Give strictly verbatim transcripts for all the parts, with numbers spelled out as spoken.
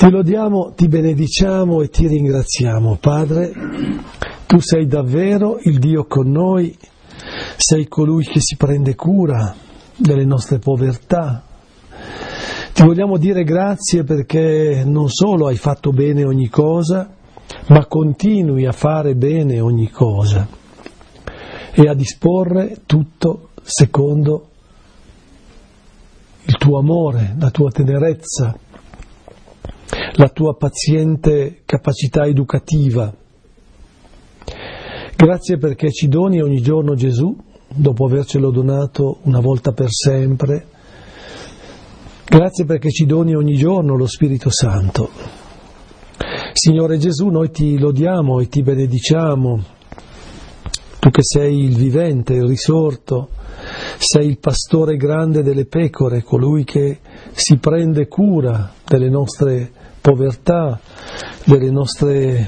Ti lodiamo, ti benediciamo e ti ringraziamo, Padre. Tu sei davvero il Dio con noi, sei colui che si prende cura delle nostre povertà. Ti vogliamo dire grazie perché non solo hai fatto bene ogni cosa, ma continui a fare bene ogni cosa e a disporre tutto secondo il tuo amore, la tua tenerezza, la tua paziente capacità educativa. Grazie perché ci doni ogni giorno Gesù, dopo avercelo donato una volta per sempre. Grazie perché ci doni ogni giorno lo Spirito Santo. Signore Gesù, noi ti lodiamo e ti benediciamo. Tu che sei il vivente, il risorto, sei il pastore grande delle pecore, colui che si prende cura delle nostre povertà, delle nostre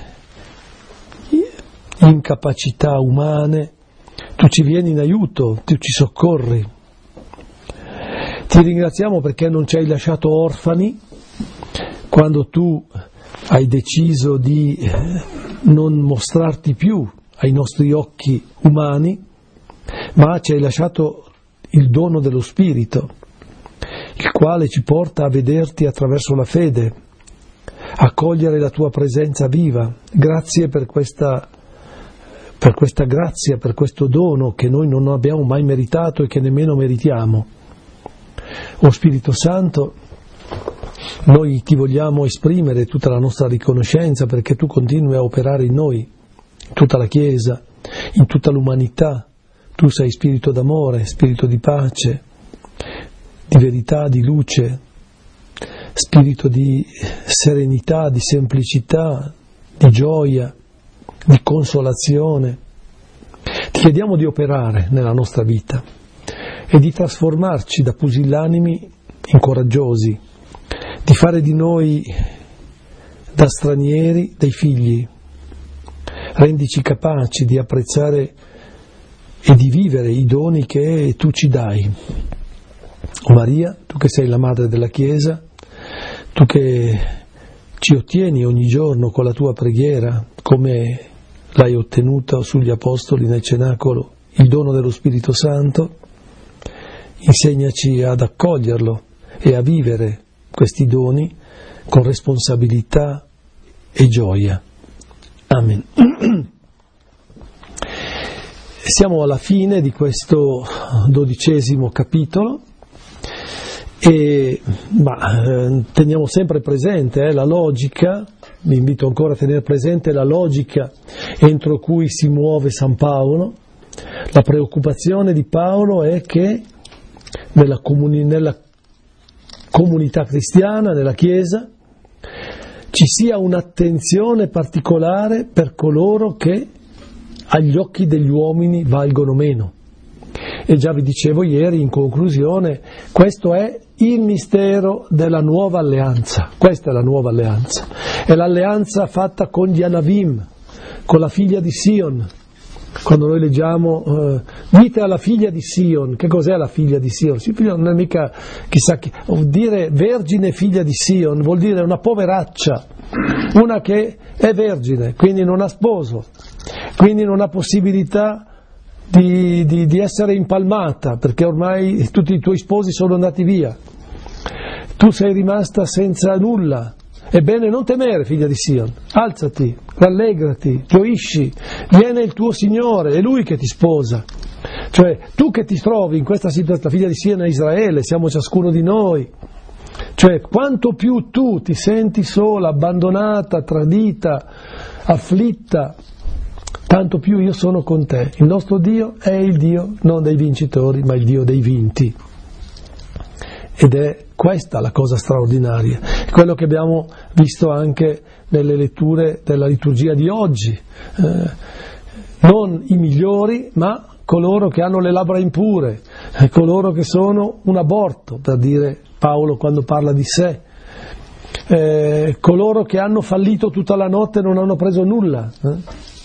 incapacità umane. Tu ci vieni in aiuto, tu ci soccorri. Ti ringraziamo perché non ci hai lasciato orfani quando tu hai deciso di non mostrarti più ai nostri occhi umani, ma ci hai lasciato il dono dello Spirito, il quale ci porta a vederti attraverso la fede, a cogliere la tua presenza viva. Grazie per questa, per questa grazia, per questo dono che noi non abbiamo mai meritato e che nemmeno meritiamo. O Spirito Santo, noi ti vogliamo esprimere tutta la nostra riconoscenza perché tu continui a operare in noi, in tutta la Chiesa, in tutta l'umanità. Tu sei spirito d'amore, spirito di pace, di verità, di luce, spirito di serenità, di semplicità, di gioia, di consolazione. Ti chiediamo di operare nella nostra vita e di trasformarci da pusillanimi in coraggiosi, di fare di noi da stranieri dei figli. Rendici capaci di apprezzare e di vivere i doni che tu ci dai. O Maria, tu che sei la madre della Chiesa, tu che ci ottieni ogni giorno con la tua preghiera, come l'hai ottenuto sugli Apostoli nel Cenacolo, il dono dello Spirito Santo, insegnaci ad accoglierlo e a vivere questi doni con responsabilità e gioia. Amen. Siamo alla fine di questo dodicesimo capitolo e ma, eh, teniamo sempre presente eh, la logica, vi invito ancora a tenere presente la logica entro cui si muove San Paolo. La preoccupazione di Paolo è che nella, comuni- nella comunità cristiana, nella Chiesa, ci sia un'attenzione particolare per coloro che agli occhi degli uomini valgono meno. E già vi dicevo ieri in conclusione, questo è il mistero della nuova alleanza. Questa è la nuova alleanza. È l'alleanza fatta con gli Anavim, con la figlia di Sion. Quando noi leggiamo eh, dite alla figlia di Sion, che cos'è la figlia di Sion? Si non è mica chissà che, vuol dire vergine figlia di Sion, vuol dire una poveraccia, una che è vergine, quindi non ha sposo, quindi non ha possibilità di, di, di essere impalmata, perché ormai tutti i tuoi sposi sono andati via. Tu sei rimasta senza nulla. Ebbene, non temere, figlia di Sion, alzati, rallegrati, gioisci, viene il tuo Signore, è Lui che ti sposa. Cioè, tu che ti trovi in questa situazione, la figlia di Sion è Israele, siamo ciascuno di noi. Cioè, quanto più tu ti senti sola, abbandonata, tradita, afflitta, tanto più io sono con te. Il nostro Dio è il Dio non dei vincitori, ma il Dio dei vinti. Ed è questa la cosa straordinaria, quello che abbiamo visto anche nelle letture della liturgia di oggi, eh, non i migliori ma coloro che hanno le labbra impure, eh, coloro che sono un aborto, per dire Paolo quando parla di sé, eh, coloro che hanno fallito tutta la notte e non hanno preso nulla. Eh.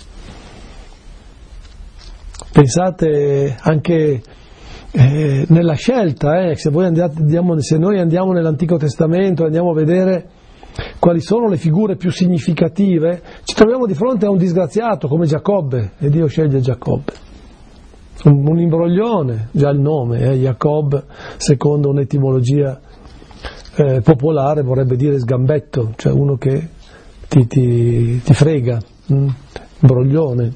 Pensate anche Eh, nella scelta, eh, se, voi andate, andiamo, se noi andiamo nell'Antico Testamento, andiamo a vedere quali sono le figure più significative, ci troviamo di fronte a un disgraziato come Giacobbe, e Dio sceglie Giacobbe. Un, un imbroglione, già il nome, eh, Jacob, secondo un'etimologia eh, popolare, vorrebbe dire sgambetto, cioè uno che ti, ti, ti frega, mm? imbroglione.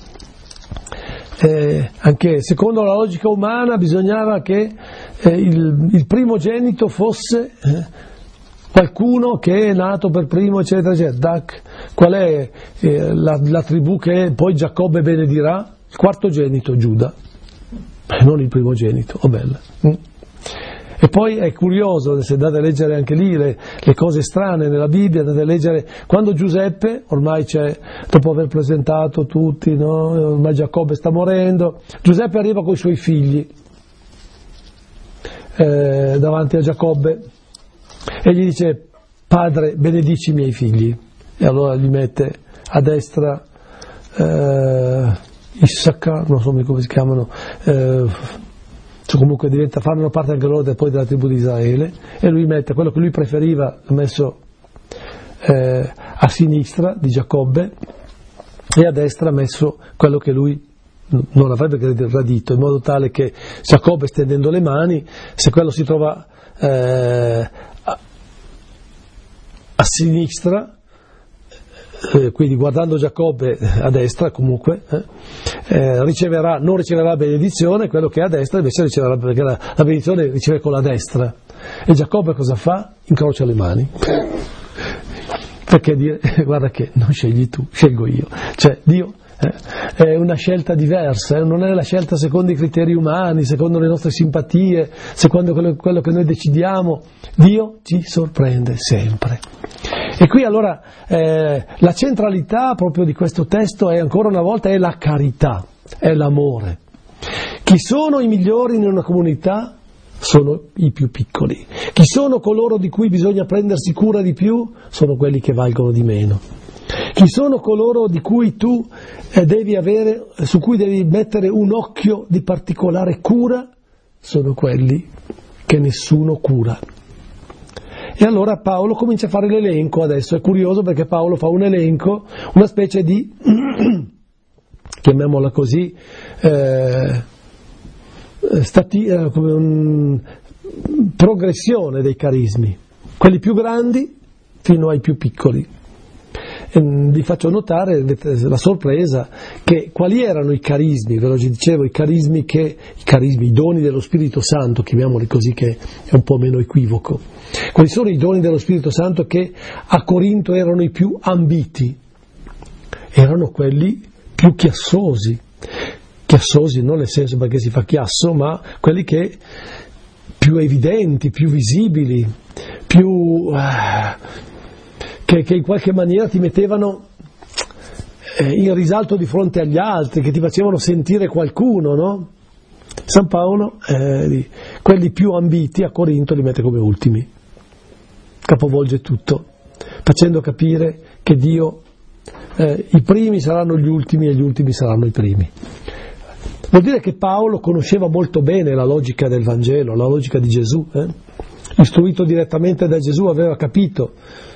Eh, anche secondo la logica umana bisognava che eh, il, il primogenito fosse eh, qualcuno che è nato per primo, eccetera, eccetera. Qual è eh, la, la tribù che poi Giacobbe benedirà? Il quartogenito, Giuda, eh, non il primogenito, oh bella. Mm. E poi è curioso, se andate a leggere anche lì le, le cose strane nella Bibbia, andate a leggere quando Giuseppe, ormai c'è, dopo aver presentato tutti, no? Ormai Giacobbe sta morendo, Giuseppe arriva con i suoi figli eh, davanti a Giacobbe e gli dice: padre, benedici i miei figli. E allora gli mette a destra eh, Issacca, non so come si chiamano, eh, comunque diventa, fanno parte anche loro poi della tribù di Israele, e lui mette quello che lui preferiva, ha messo eh, a sinistra di Giacobbe, e a destra ha messo quello che lui non avrebbe gradito, in modo tale che Giacobbe, stendendo le mani, se quello si trova eh, a, a sinistra, eh, quindi guardando Giacobbe a destra comunque, eh, eh, riceverà, non riceverà benedizione, quello che è a destra invece riceverà, perché la, la benedizione riceve con la destra. E Giacobbe cosa fa? Incrocia le mani. Perché dire, guarda che non scegli tu, scelgo io. Cioè Dio eh, è una scelta diversa, eh, non è la scelta secondo i criteri umani, secondo le nostre simpatie, secondo quello, quello che noi decidiamo. Dio ci sorprende sempre. E qui allora eh, la centralità proprio di questo testo è ancora una volta è la carità, è l'amore. Chi sono i migliori in una comunità? Sono i più piccoli. Chi sono coloro di cui bisogna prendersi cura di più? Sono quelli che valgono di meno. Chi sono coloro di cui tu eh, devi avere, su cui devi mettere un occhio di particolare cura? Sono quelli che nessuno cura. E allora Paolo comincia a fare l'elenco adesso, è curioso perché Paolo fa un elenco, una specie di, chiamiamola così, eh, stati, eh, come un, progressione dei carismi, quelli più grandi fino ai più piccoli. E vi faccio notare la sorpresa che quali erano i carismi, ve lo dicevo, i carismi che, i carismi, i doni dello Spirito Santo, chiamiamoli così che è un po' meno equivoco. Quali sono i doni dello Spirito Santo che a Corinto erano i più ambiti? Erano quelli più chiassosi, chiassosi non nel senso perché si fa chiasso, ma quelli che più evidenti, più visibili, più eh, che, che in qualche maniera ti mettevano eh, in risalto di fronte agli altri, che ti facevano sentire qualcuno, no? San Paolo eh, quelli più ambiti a Corinto li mette come ultimi, capovolge tutto, facendo capire che Dio eh, i primi saranno gli ultimi e gli ultimi saranno i primi. Vuol dire che Paolo conosceva molto bene la logica del Vangelo, la logica di Gesù, eh? Istruito direttamente da Gesù, aveva capito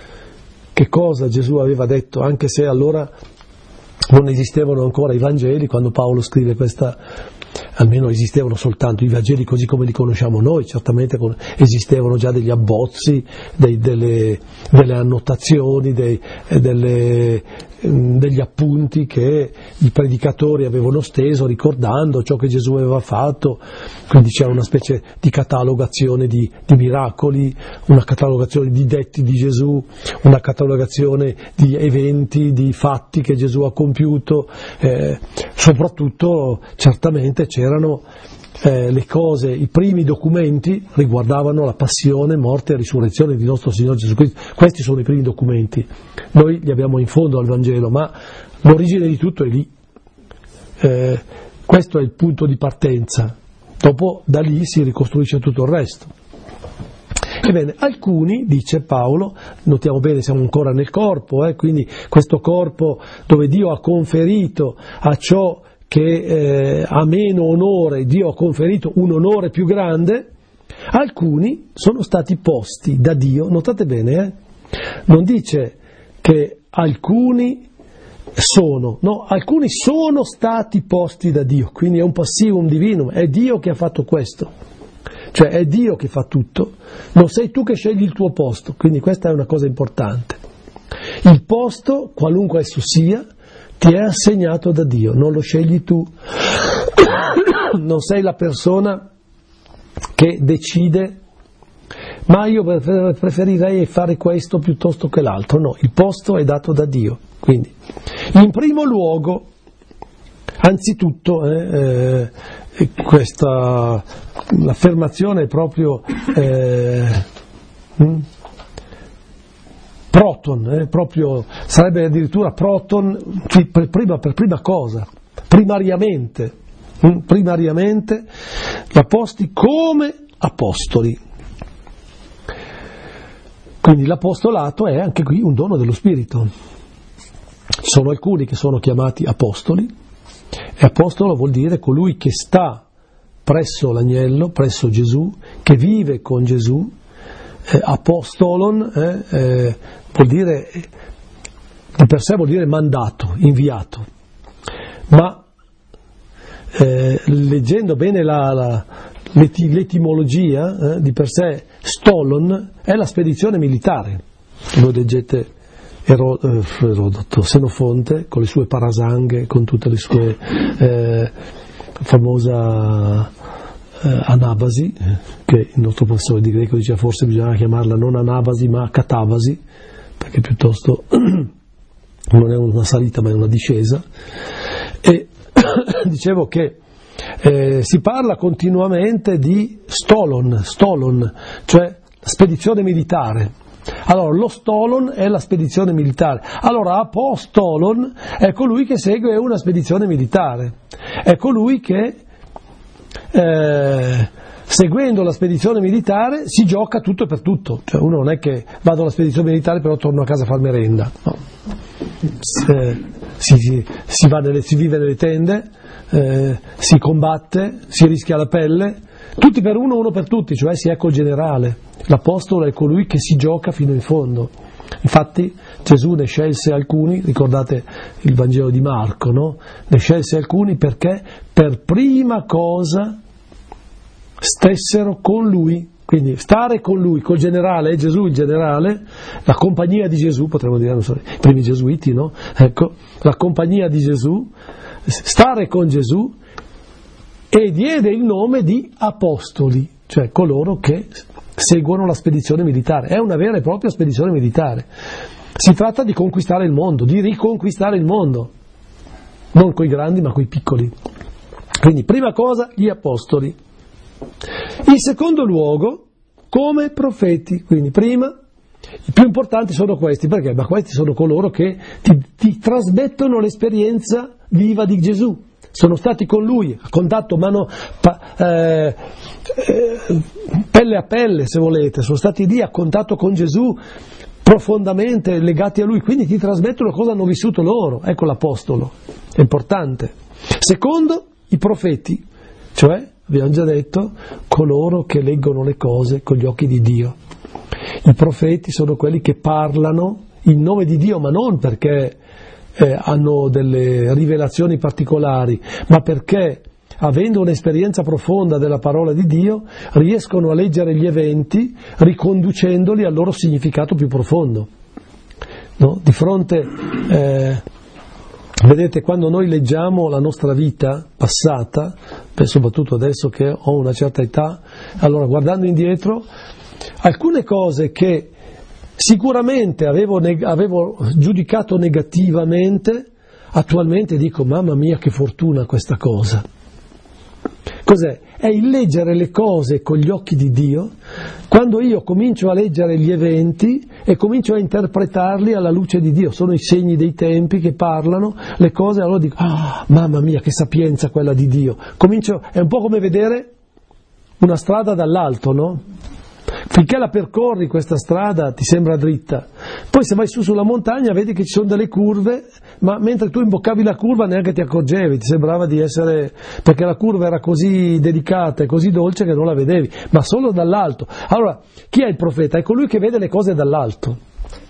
che cosa Gesù aveva detto, anche se allora non esistevano ancora i Vangeli, quando Paolo scrive questa, almeno esistevano soltanto i Vangeli così come li conosciamo noi, certamente esistevano già degli abbozzi, dei, delle, delle annotazioni, dei, delle, degli appunti che i predicatori avevano steso ricordando ciò che Gesù aveva fatto, quindi c'era una specie di catalogazione di, di miracoli, una catalogazione di detti di Gesù, una catalogazione di eventi, di fatti che Gesù ha compiuto, eh, soprattutto certamente c'erano eh, le cose, i primi documenti riguardavano la passione, morte e risurrezione di nostro Signore Gesù Cristo. Questi sono i primi documenti, noi li abbiamo in fondo al Vangelo, ma l'origine di tutto è lì, eh, questo è il punto di partenza, dopo da lì si ricostruisce tutto il resto. Ebbene, alcuni, dice Paolo, notiamo bene, siamo ancora nel corpo, eh, quindi questo corpo dove Dio ha conferito a ciò che eh, ha meno onore, Dio ha conferito un onore più grande, alcuni sono stati posti da Dio, notate bene, eh, non dice che alcuni sono, no, alcuni sono stati posti da Dio, quindi è un passivum divinum, è Dio che ha fatto questo, cioè è Dio che fa tutto, non sei tu che scegli il tuo posto, quindi questa è una cosa importante. Il posto, qualunque esso sia, ti è assegnato da Dio, non lo scegli tu, non sei la persona che decide, ma io preferirei fare questo piuttosto che l'altro, no, il posto è dato da Dio. Quindi, in primo luogo, anzitutto, eh, eh, questa, l'affermazione è proprio eh, hm, proton, eh, proprio, sarebbe addirittura proton per prima, per prima cosa, primariamente, hm, primariamente, gli apostoli come apostoli. Quindi l'apostolato è anche qui un dono dello Spirito. Ci sono alcuni che sono chiamati apostoli, e apostolo vuol dire colui che sta presso l'agnello, presso Gesù, che vive con Gesù. eh, apostolon eh, eh, vuol dire, di per sé vuol dire mandato, inviato, ma eh, leggendo bene la, la, l'eti, l'etimologia, eh, di per sé stolon è la spedizione militare. Voi leggete Erodoto, Senofonte con le sue parasanghe, con tutte le sue eh, famosa eh, anabasi, che il nostro professore di greco diceva forse bisogna chiamarla non anabasi ma catabasi, perché piuttosto non è una salita ma è una discesa. E dicevo che eh, si parla continuamente di stolon, stolon, cioè spedizione militare. Allora, lo stolon è la spedizione militare. Allora, apostolon è colui che segue una spedizione militare. È colui che, eh, seguendo la spedizione militare, si gioca tutto e per tutto. Cioè, uno non è che vado alla spedizione militare però torno a casa a far merenda. No. Se, si, si, si, va nelle, si vive nelle tende, eh, si combatte, si rischia la pelle, tutti per uno, uno per tutti, cioè si è col generale. L'apostolo è colui che si gioca fino in fondo. Infatti Gesù ne scelse alcuni, ricordate il Vangelo di Marco, no? Ne scelse alcuni perché per prima cosa stessero con lui, quindi stare con lui, col generale, Gesù il generale, la compagnia di Gesù, potremmo dire, non so, i primi gesuiti, no? Ecco, la compagnia di Gesù, stare con Gesù, e diede il nome di apostoli, cioè coloro che seguono la spedizione militare. È una vera e propria spedizione militare. Si tratta di conquistare il mondo, di riconquistare il mondo, non coi grandi ma coi piccoli. Quindi, prima cosa, gli apostoli. In secondo luogo, come profeti. Quindi, prima, i più importanti sono questi, perché? Ma questi sono coloro che ti, ti trasmettono l'esperienza viva di Gesù. Sono stati con lui, a contatto mano, pa, eh, eh, pelle a pelle, se volete, sono stati lì a contatto con Gesù, profondamente legati a lui, quindi ti trasmettono cosa hanno vissuto loro. Ecco l'apostolo, è importante. Secondo, i profeti, cioè, abbiamo già detto, coloro che leggono le cose con gli occhi di Dio. I profeti sono quelli che parlano in nome di Dio, ma non perché Eh, hanno delle rivelazioni particolari, ma perché, avendo un'esperienza profonda della parola di Dio, riescono a leggere gli eventi riconducendoli al loro significato più profondo. No? Di fronte, eh, vedete, quando noi leggiamo la nostra vita passata, soprattutto adesso che ho una certa età, allora guardando indietro, alcune cose che sicuramente avevo, neg- avevo giudicato negativamente, attualmente dico mamma mia che fortuna questa cosa. Cos'è? È il leggere le cose con gli occhi di Dio, quando io comincio a leggere gli eventi e comincio a interpretarli alla luce di Dio. Sono i segni dei tempi che parlano, le cose, allora dico ah, mamma mia che sapienza quella di Dio. Comincio, è un po' come vedere una strada dall'alto, no? Finché la percorri questa strada ti sembra dritta, poi se vai su sulla montagna vedi che ci sono delle curve, ma mentre tu imboccavi la curva neanche ti accorgevi, ti sembrava di essere, perché la curva era così delicata e così dolce che non la vedevi, ma solo dall'alto. Allora, chi è il profeta? È colui che vede le cose dall'alto.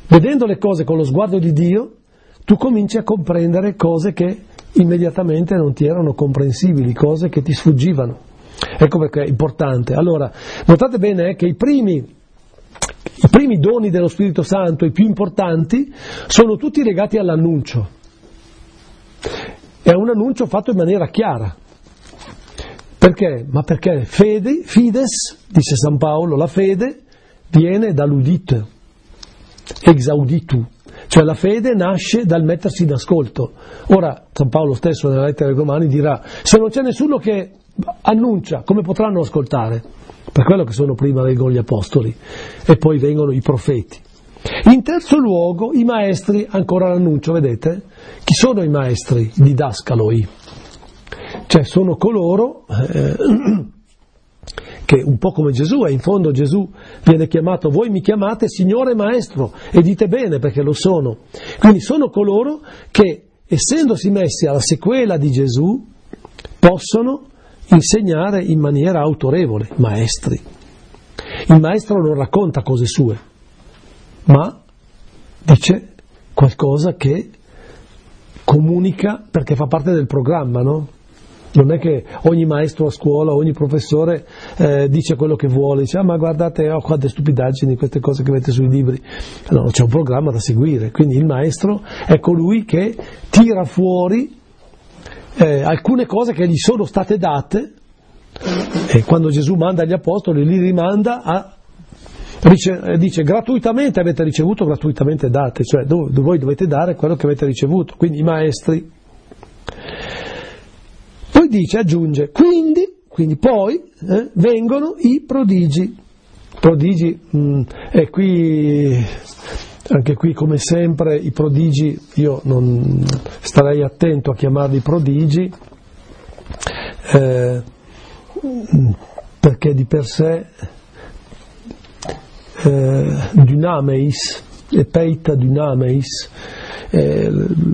vedendo le cose con lo sguardo di Dio, tu cominci a comprendere cose che immediatamente non ti erano comprensibili, cose che ti sfuggivano. Ecco perché è importante. Allora, notate bene eh, che i primi, i primi doni dello Spirito Santo, i più importanti, sono tutti legati all'annuncio. È un annuncio fatto in maniera chiara. Perché? Ma perché fede, fides, dice San Paolo, la fede viene dall'udit, exauditu, cioè la fede nasce dal mettersi in ascolto. Ora San Paolo stesso nella lettera ai Romani dirà: se non c'è nessuno che annuncia, come potranno ascoltare? Per quello che sono prima vengono gli apostoli e poi vengono i profeti. In terzo luogo i maestri, ancora l'annuncio, vedete? Chi sono i maestri? I didascaloi. Cioè sono coloro eh, che un po' come Gesù, e in fondo Gesù viene chiamato: voi mi chiamate Signore e Maestro, e dite bene perché lo sono. Quindi sono coloro che, essendosi messi alla sequela di Gesù, possono insegnare in maniera autorevole, maestri. Il maestro non racconta cose sue, ma dice qualcosa che comunica, perché fa parte del programma, no? Non è che ogni maestro a scuola, ogni professore eh, dice quello che vuole, dice: ah, ma guardate, ho quante stupidaggini, queste cose che avete sui libri. No, c'è un programma da seguire. Quindi il maestro è colui che tira fuori eh, alcune cose che gli sono state date, e quando Gesù manda gli apostoli li rimanda a dice, dice gratuitamente avete ricevuto, gratuitamente date, cioè dove, voi dovete dare quello che avete ricevuto. Quindi i maestri. Poi dice, aggiunge, quindi, quindi poi eh, vengono i prodigi. Prodigi, mh, e qui, anche qui come sempre, i prodigi, io non starei attento a chiamarli prodigi, eh, perché di per sé eh, dynameis e peita dynameis eh,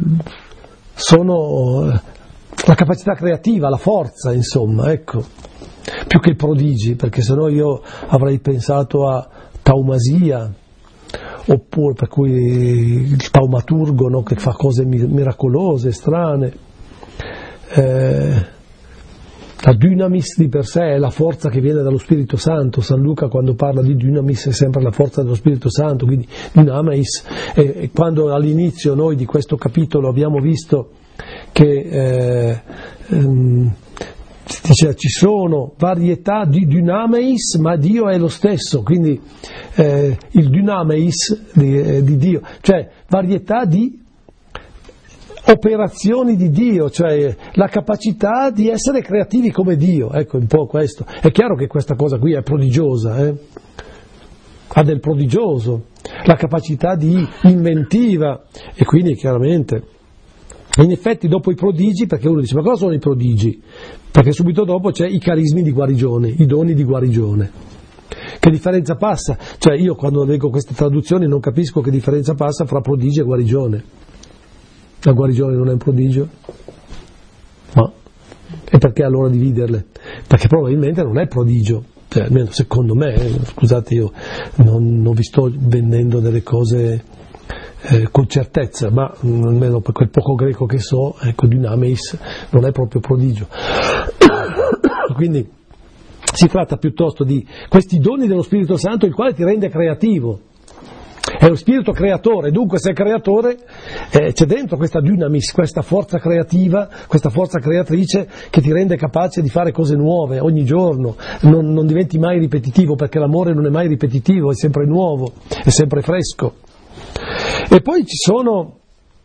sono la capacità creativa, la forza, insomma, ecco, più che i prodigi, perché sennò io avrei pensato a taumasia, oppure per cui il taumaturgo, no, che fa cose miracolose, strane. Eh, la dynamis di per sé è la forza che viene dallo Spirito Santo. San Luca, quando parla di dynamis, è sempre la forza dello Spirito Santo, quindi dynamis. E, e quando all'inizio noi di questo capitolo abbiamo visto che eh, ehm, dice, ci sono varietà di dynameis, ma Dio è lo stesso, quindi eh, il dynameis di, eh, di Dio, cioè varietà di operazioni di Dio, cioè la capacità di essere creativi come Dio, ecco un po' questo. È chiaro che questa cosa qui è prodigiosa, eh? Ha del prodigioso, la capacità di inventiva, e quindi chiaramente. In effetti dopo i prodigi, perché uno dice ma cosa sono i prodigi? Perché subito dopo c'è i carismi di guarigione, i doni di guarigione. Che differenza passa? Cioè io quando leggo queste traduzioni non capisco che differenza passa fra prodigio e guarigione. La guarigione non è un prodigio? Ma e perché allora dividerle? Perché probabilmente non è prodigio, cioè, almeno secondo me, eh, scusate, io non, non vi sto vendendo delle cose Eh, con certezza, ma mh, almeno per quel poco greco che so, ecco, dynameis non è proprio prodigio. Quindi si tratta piuttosto di questi doni dello Spirito Santo, il quale ti rende creativo. È lo spirito creatore, dunque se è creatore eh, c'è dentro questa dynamis, questa forza creativa, questa forza creatrice che ti rende capace di fare cose nuove ogni giorno, non, non diventi mai ripetitivo, perché l'amore non è mai ripetitivo, è sempre nuovo, è sempre fresco. E poi ci sono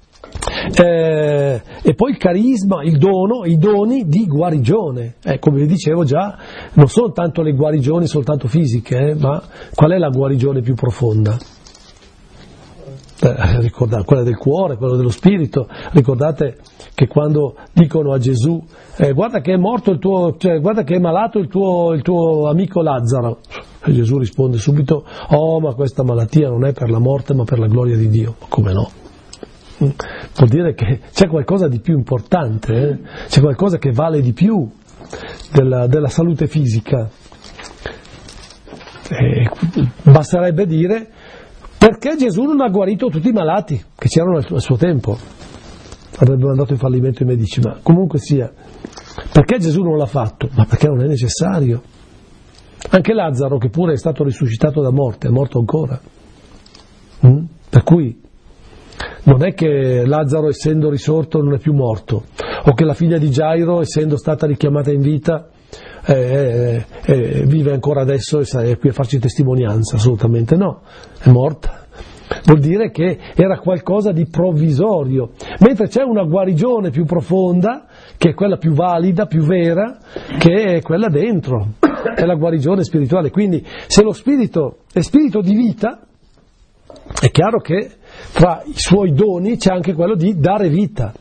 eh, e poi il carisma, il dono, i doni di guarigione, eh, come vi dicevo già, non sono tanto le guarigioni soltanto fisiche, eh, ma qual è la guarigione più profonda? Eh, ricordate, quella del cuore, quella dello spirito. Ricordate che quando dicono a Gesù eh, guarda che è morto il tuo, cioè, guarda che è malato il tuo, il tuo amico Lazzaro, e Gesù risponde subito: oh, ma questa malattia non è per la morte ma per la gloria di Dio. Come no? Vuol dire che c'è qualcosa di più importante, eh? C'è qualcosa che vale di più della, della salute fisica. E basterebbe dire Perché Gesù non ha guarito tutti i malati che c'erano al suo tempo? Avrebbe mandato in fallimento i medici, ma comunque sia. Perché Gesù non l'ha fatto? Ma perché non è necessario. Anche Lazzaro, che pure è stato risuscitato da morte, è morto ancora. Mm? Per cui non è che Lazzaro, essendo risorto, non è più morto, o che la figlia di Gairo, essendo stata richiamata in vita, eh, eh, vive ancora adesso e è qui a farci testimonianza. Assolutamente no, è morta. Vuol dire che era qualcosa di provvisorio, mentre c'è una guarigione più profonda, che è quella più valida, più vera, che è quella dentro, è la guarigione spirituale. Quindi se lo spirito è spirito di vita, è chiaro che tra i suoi doni c'è anche quello di dare vita.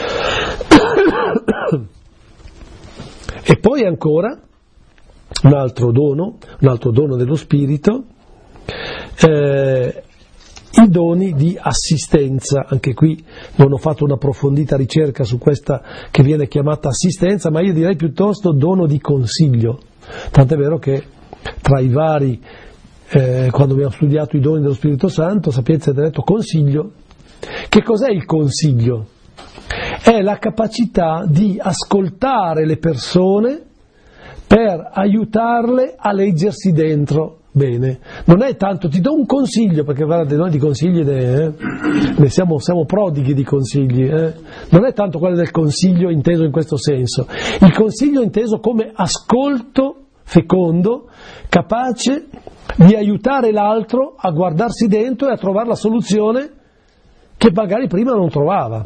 E poi ancora un altro dono, un altro dono dello spirito, eh, i doni di assistenza. Anche qui non ho fatto un'approfondita ricerca su questa che viene chiamata assistenza, ma io direi piuttosto dono di consiglio. Tant'è vero che tra i vari, eh, quando abbiamo studiato i doni dello Spirito Santo, Sapienza ha detto consiglio. Che cos'è il consiglio? È la capacità di ascoltare le persone per aiutarle a leggersi dentro bene. Non è tanto ti do un consiglio, perché guardate, noi di consigli ne, eh, ne siamo, siamo prodighi di consigli, eh. Non è tanto quello del consiglio inteso in questo senso, il consiglio inteso come ascolto fecondo, capace di aiutare l'altro a guardarsi dentro e a trovare la soluzione che magari prima non trovava.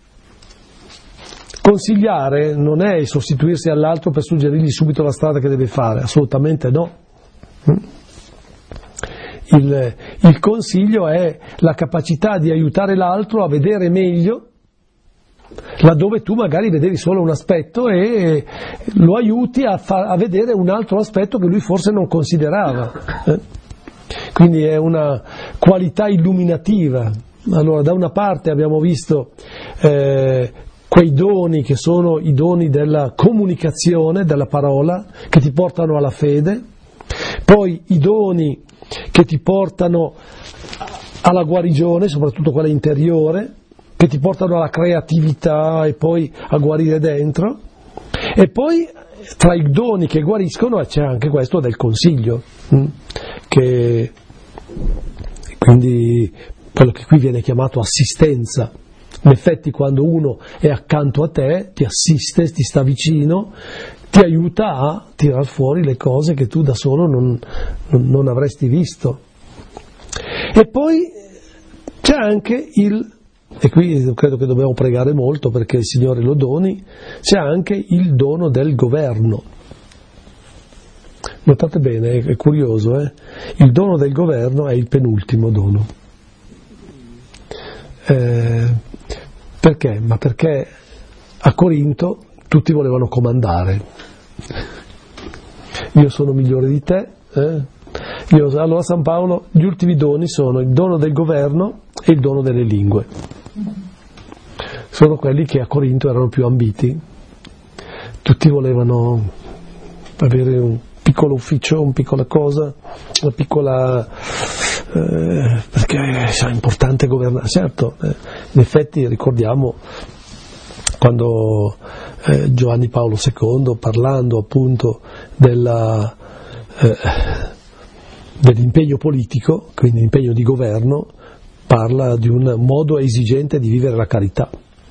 Consigliare non è sostituirsi all'altro per suggerirgli subito la strada che deve fare, assolutamente no. Il, il consiglio è la capacità di aiutare l'altro a vedere meglio laddove tu magari vedevi solo un aspetto e lo aiuti a, fa, a vedere un altro aspetto che lui forse non considerava. Eh? Quindi è una qualità illuminativa. Allora, da una parte abbiamo visto eh, quei doni che sono i doni della comunicazione, della parola, che ti portano alla fede, poi i doni che ti portano alla guarigione, soprattutto quella interiore, che ti portano alla creatività e poi a guarire dentro, e poi tra i doni che guariscono c'è anche questo del consiglio, che quindi quello che qui viene chiamato assistenza. In effetti quando uno è accanto a te, ti assiste, ti sta vicino, ti aiuta a tirar fuori le cose che tu da solo non, non, non avresti visto. E poi c'è anche il, e qui credo che dobbiamo pregare molto perché il Signore lo doni, c'è anche il dono del governo. Notate bene, è curioso, eh? Il dono del governo è il penultimo dono. Eh, perché? Ma perché a Corinto tutti volevano comandare. Io sono migliore di te. Eh? Io, allora San Paolo, gli ultimi doni sono il dono del governo e il dono delle lingue. Sono quelli che a Corinto erano più ambiti. Tutti volevano avere un piccolo ufficio, una piccola cosa, una piccola... Eh, perché è importante governare. Certo, eh, in effetti ricordiamo quando eh, Giovanni Paolo secondo, parlando appunto della, eh, dell'impegno politico, quindi impegno di governo, parla di un modo esigente di vivere la carità.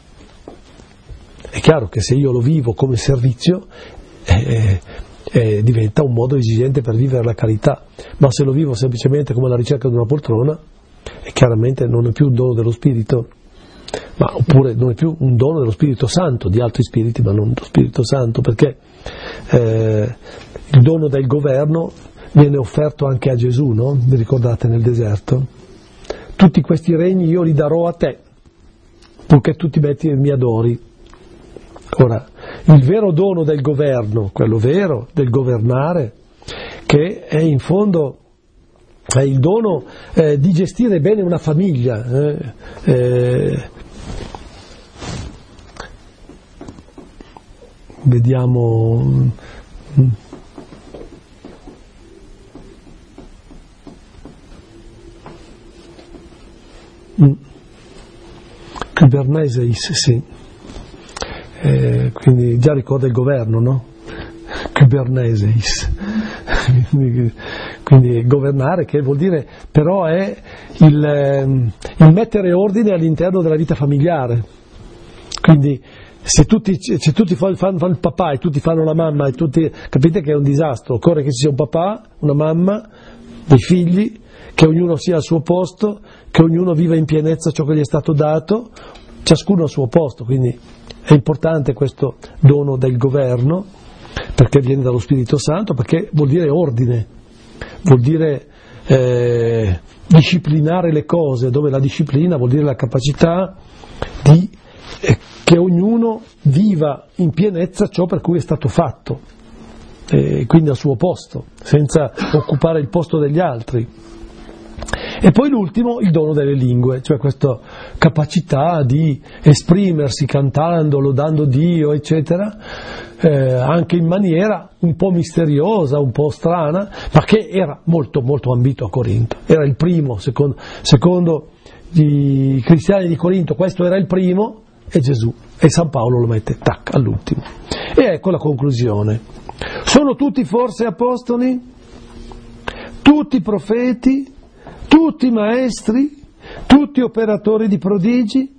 È chiaro che se io lo vivo come servizio eh, eh, diventa un modo esigente per vivere la carità, ma se lo vivo semplicemente come la ricerca di una poltrona, eh, chiaramente non è più un dono dello Spirito, ma oppure non è più un dono dello Spirito Santo, di altri spiriti, ma non dello Spirito Santo, perché eh, il dono del governo viene offerto anche a Gesù, no? Vi ricordate nel deserto? Tutti questi regni io li darò a te, purché tu ti metti e mi adori. Ora, il vero dono del governo, quello vero del governare, che è in fondo è il dono eh, di gestire bene una famiglia, eh, eh, vediamo Mm. Kybernesis, sì. Eh, quindi già ricorda il governo, no? Kybernesis. quindi, quindi governare, che vuol dire però è il, il mettere ordine all'interno della vita familiare. Quindi se tutti, se tutti fanno, fanno il papà e tutti fanno la mamma e tutti, capite che è un disastro. Occorre che ci sia un papà, una mamma, dei figli, che ognuno sia al suo posto, che ognuno viva in pienezza ciò che gli è stato dato, ciascuno al suo posto. Quindi è importante questo dono del governo, perché viene dallo Spirito Santo, perché vuol dire ordine, vuol dire eh, disciplinare le cose, dove la disciplina vuol dire la capacità di eh, che ognuno viva in pienezza ciò per cui è stato fatto, e quindi al suo posto, senza occupare il posto degli altri. E poi l'ultimo, il dono delle lingue, cioè questa capacità di esprimersi cantando, lodando Dio, eccetera, eh, anche in maniera un po' misteriosa, un po' strana, ma che era molto molto ambito a Corinto. Era il primo, secondo, secondo i cristiani di Corinto, questo era il primo, e Gesù, e San Paolo lo mette, tac, all'ultimo. E ecco la conclusione. Sono tutti forse apostoli? Tutti profeti? Tutti maestri? Tutti operatori di prodigi?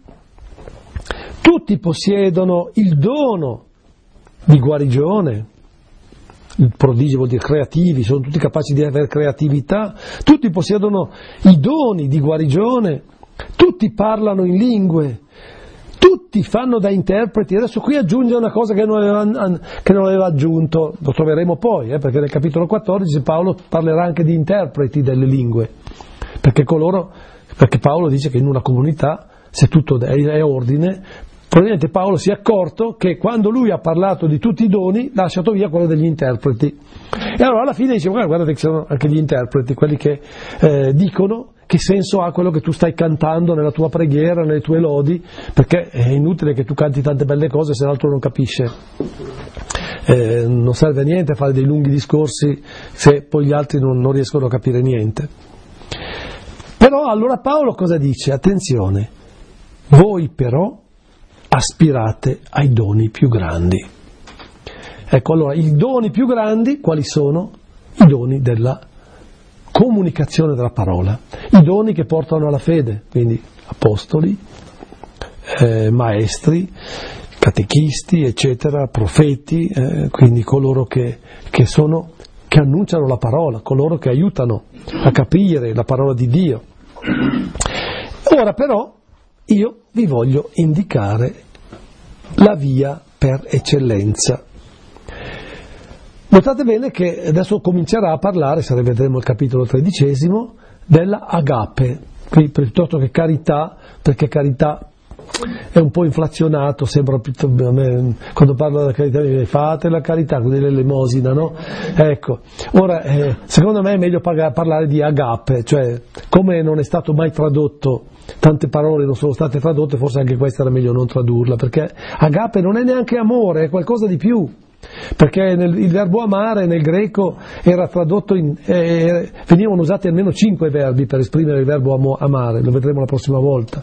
Tutti possiedono il dono di guarigione? Il prodigio vuol dire creativi, sono tutti capaci di avere creatività? Tutti possiedono i doni di guarigione? Tutti parlano in lingue? Tutti fanno da interpreti? Adesso qui aggiunge una cosa che non aveva, che non aveva aggiunto, lo troveremo poi, eh, perché nel capitolo quattordici Paolo parlerà anche di interpreti delle lingue, perché coloro, perché Paolo dice che in una comunità, se tutto è ordine, probabilmente Paolo si è accorto che quando lui ha parlato di tutti i doni, ha lasciato via quello degli interpreti. E allora alla fine dice, guardate che sono anche gli interpreti, quelli che eh, dicono che senso ha quello che tu stai cantando nella tua preghiera, nelle tue lodi, perché è inutile che tu canti tante belle cose se l'altro non capisce. Eh, non serve a niente fare dei lunghi discorsi se poi gli altri non, non riescono a capire niente. Però allora Paolo cosa dice? Attenzione, voi però aspirate ai doni più grandi. Ecco, allora i doni più grandi quali sono? I doni della comunicazione della parola, i doni che portano alla fede, quindi apostoli, eh, maestri, catechisti, eccetera, profeti, eh, quindi coloro che, che sono, che annunciano la parola, coloro che aiutano a capire la parola di Dio. Ora però io vi voglio indicare la via per eccellenza. Notate bene che adesso comincerà a parlare, se vedremo il capitolo tredicesimo, della agape, qui piuttosto che carità, perché carità è un po' inflazionato, sembra piuttosto, quando parlo della carità mi fate la carità, quindi l'elemosina, no? Ecco, ora eh, secondo me è meglio parlare di agape, cioè come non è stato mai tradotto, tante parole non sono state tradotte, forse anche questa era meglio non tradurla, perché agape non è neanche amore, è qualcosa di più. Perché nel, il verbo amare nel greco era tradotto in, eh, venivano usati almeno cinque verbi per esprimere il verbo amo, amare, lo vedremo la prossima volta,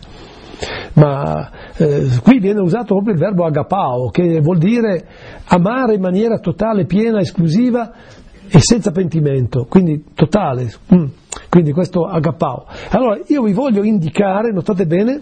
ma eh, qui viene usato proprio il verbo agapao, che vuol dire amare in maniera totale, piena, esclusiva e senza pentimento, quindi totale, mm. Quindi questo agapao. Allora io vi voglio indicare, notate bene,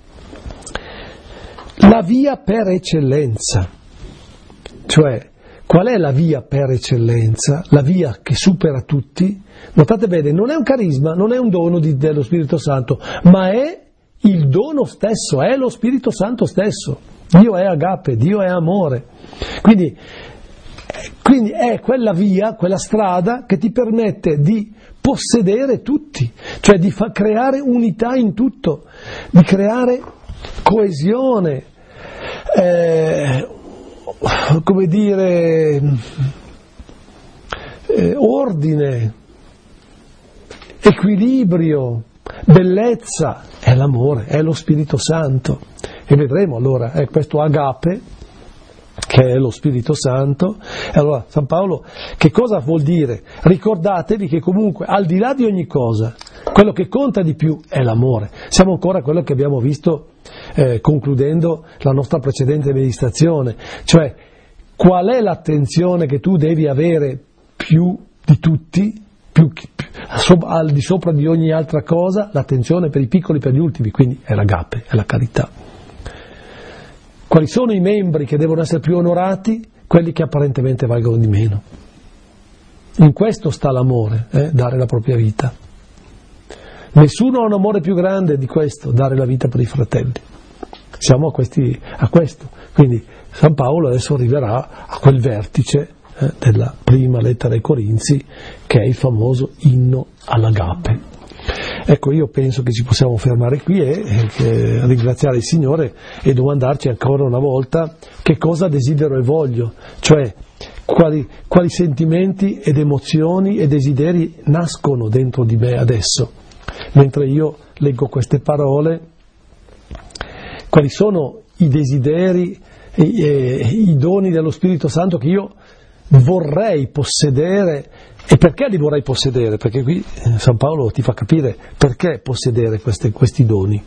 la via per eccellenza. Cioè, qual è la via per eccellenza, la via che supera tutti? Notate bene, non è un carisma, non è un dono di, dello Spirito Santo, ma è il dono stesso, è lo Spirito Santo stesso. Dio è agape, Dio è amore. Quindi, quindi è quella via, quella strada che ti permette di possedere tutti, cioè di fa, creare unità in tutto, di creare coesione, eh, come dire, eh, ordine, equilibrio, bellezza, è l'amore, è lo Spirito Santo. E vedremo allora, è questo agape, che è lo Spirito Santo. E allora San Paolo che cosa vuol dire? Ricordatevi che comunque al di là di ogni cosa Quello che conta di più è l'amore. Siamo ancora a quello che abbiamo visto eh, concludendo la nostra precedente meditazione, cioè qual è l'attenzione che tu devi avere più di tutti, più, più, al di sopra di ogni altra cosa, l'attenzione per i piccoli, per gli ultimi, quindi è l'agape, è la carità. Quali sono i membri che devono essere più onorati? Quelli che apparentemente valgono di meno. In questo sta l'amore, eh, dare la propria vita. Nessuno ha un amore più grande di questo, dare la vita per i fratelli. Siamo a, questi, a questo. Quindi San Paolo adesso arriverà a quel vertice eh, della prima lettera ai Corinzi, che è il famoso inno all'agape. Ecco, io penso che ci possiamo fermare qui e, e ringraziare il Signore e domandarci ancora una volta che cosa desidero e voglio, cioè quali, quali sentimenti ed emozioni e desideri nascono dentro di me adesso. Mentre io leggo queste parole, quali sono i desideri e, e i doni dello Spirito Santo che io vorrei possedere, e perché li vorrei possedere? Perché qui San Paolo ti fa capire perché possedere queste, questi doni.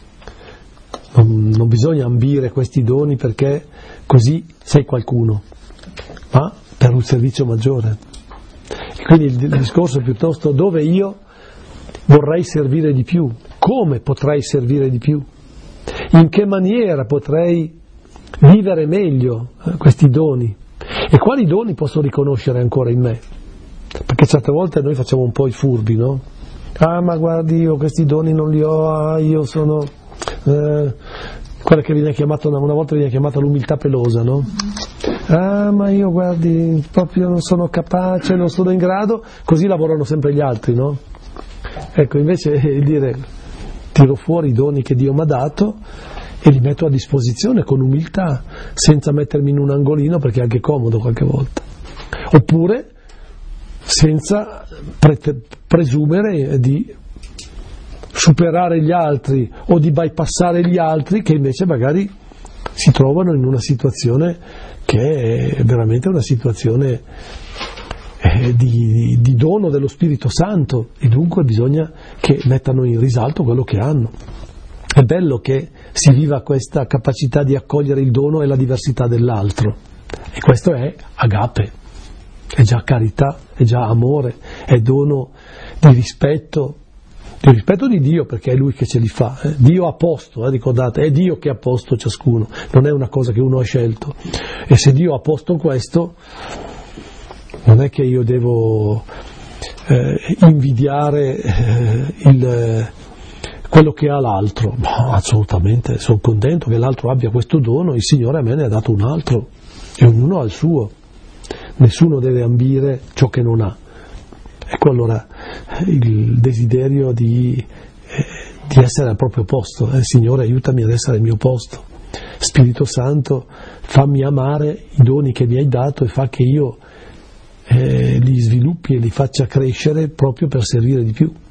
Non, non bisogna ambire questi doni perché così sei qualcuno, ma per un servizio maggiore. E quindi il, il discorso è piuttosto dove io vorrei servire di più, come potrei servire di più, in che maniera potrei vivere meglio eh, questi doni e quali doni posso riconoscere ancora in me, perché certe volte noi facciamo un po' i furbi, no? Ah, ma guardi, io questi doni non li ho, ah, io sono eh, quella che viene chiamata una, una volta viene chiamata l'umiltà pelosa, no? Ah, ma io guardi proprio non sono capace, non sono in grado, così lavorano sempre gli altri, no? Ecco, invece il dire tiro fuori i doni che Dio mi ha dato e li metto a disposizione con umiltà, senza mettermi in un angolino perché è anche comodo qualche volta, oppure senza pre- presumere di superare gli altri o di bypassare gli altri che invece magari si trovano in una situazione che è veramente una situazione eh, di, di dono dello Spirito Santo, e dunque bisogna che mettano in risalto quello che hanno. È bello che si viva questa capacità di accogliere il dono e la diversità dell'altro, e questo è agape, è già carità, è già amore, è dono di rispetto, di rispetto di Dio, perché è Lui che ce li fa. Eh? Dio ha posto, eh, ricordate, è Dio che ha posto ciascuno, non è una cosa che uno ha scelto. E se Dio ha posto questo, non è che io devo eh, invidiare eh, il, quello che ha l'altro. No, assolutamente, sono contento che l'altro abbia questo dono, il Signore a me ne ha dato un altro, e ognuno ha il suo. Nessuno deve ambire ciò che non ha. Ecco allora il desiderio di, eh, di essere al proprio posto. Eh, Signore, aiutami ad essere al mio posto. Spirito Santo, fammi amare i doni che mi hai dato e fa che io eh, li sviluppi e li faccia crescere proprio per servire di più.